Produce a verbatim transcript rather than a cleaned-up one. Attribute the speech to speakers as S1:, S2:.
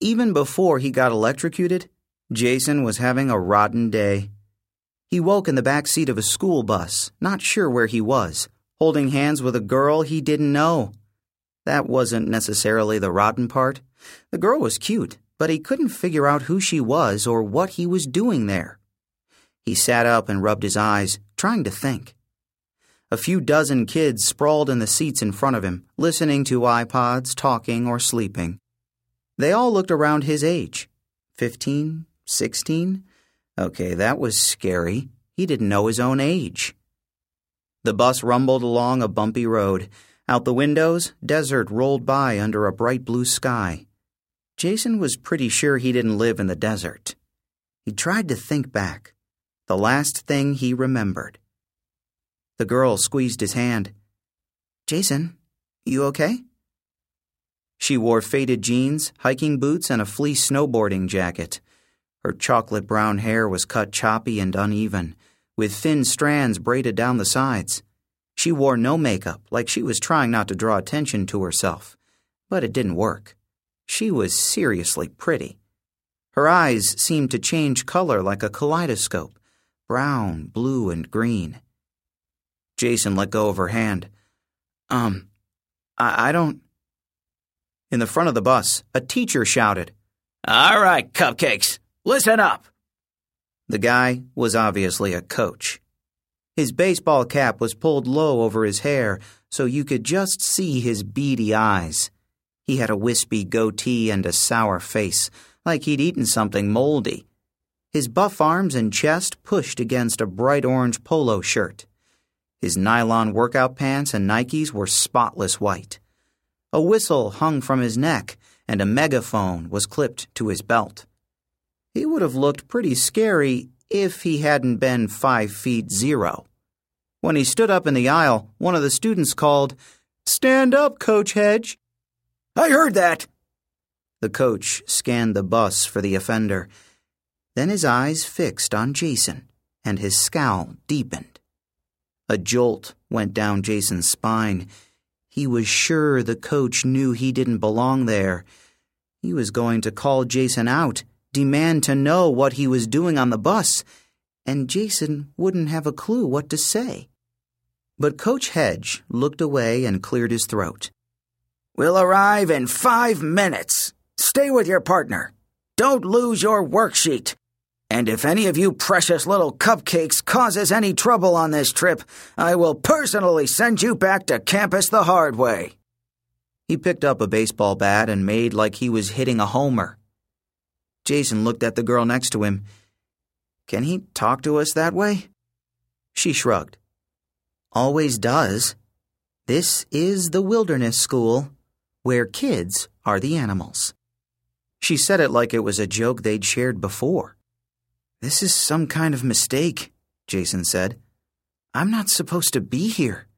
S1: Even before he got electrocuted, Jason was having a rotten day. He woke in the back seat of a school bus, not sure where he was, holding hands with a girl he didn't know. That wasn't necessarily the rotten part. The girl was cute, but he couldn't figure out who she was or what he was doing there. He sat up and rubbed his eyes, trying to think. A few dozen kids sprawled in the seats in front of him, listening to iPods, talking, or sleeping. They all looked around his age. Fifteen? Sixteen? Okay, that was scary. He didn't know his own age. The bus rumbled along a bumpy road. Out the windows, desert rolled by under a bright blue sky. Jason was pretty sure he didn't live in the desert. He tried to think back. The last thing he remembered. The girl squeezed his hand. "Jason, you okay?" She wore faded jeans, hiking boots, and a fleece snowboarding jacket. Her chocolate brown hair was cut choppy and uneven, with thin strands braided down the sides. She wore no makeup, like she was trying not to draw attention to herself. But it didn't work. She was seriously pretty. Her eyes seemed to change color like a kaleidoscope, brown, blue, and green. Jason let go of her hand. Um, I, I don't... In the front of the bus, a teacher shouted,
S2: "All right, cupcakes, listen up."
S1: The guy was obviously a coach. His baseball cap was pulled low over his hair, so you could just see his beady eyes. He had a wispy goatee and a sour face, like he'd eaten something moldy. His buff arms and chest pushed against a bright orange polo shirt. His nylon workout pants and Nikes were spotless white. A whistle hung from his neck, and a megaphone was clipped to his belt. He would have looked pretty scary if he hadn't been five feet zero. When he stood up in the aisle, one of the students called, "Stand up, Coach Hedge."
S2: "I heard that."
S1: The coach scanned the bus for the offender. Then his eyes fixed on Jason, and his scowl deepened. A jolt went down Jason's spine. He was sure the coach knew he didn't belong there. He was going to call Jason out, demand to know what he was doing on the bus, and Jason wouldn't have a clue what to say. But Coach Hedge looked away and cleared his throat.
S2: "We'll arrive in five minutes. Stay with your partner. Don't lose your worksheet. And if any of you precious little cupcakes causes any trouble on this trip, I will personally send you back to campus the hard way."
S1: He picked up a baseball bat and made like he was hitting a homer. Jason looked at the girl next to him. "Can he talk to us that way?" She shrugged. "Always does. This is the wilderness school, where kids are the animals." She said it like it was a joke they'd shared before. "This is some kind of mistake," Jason said. "I'm not supposed to be here."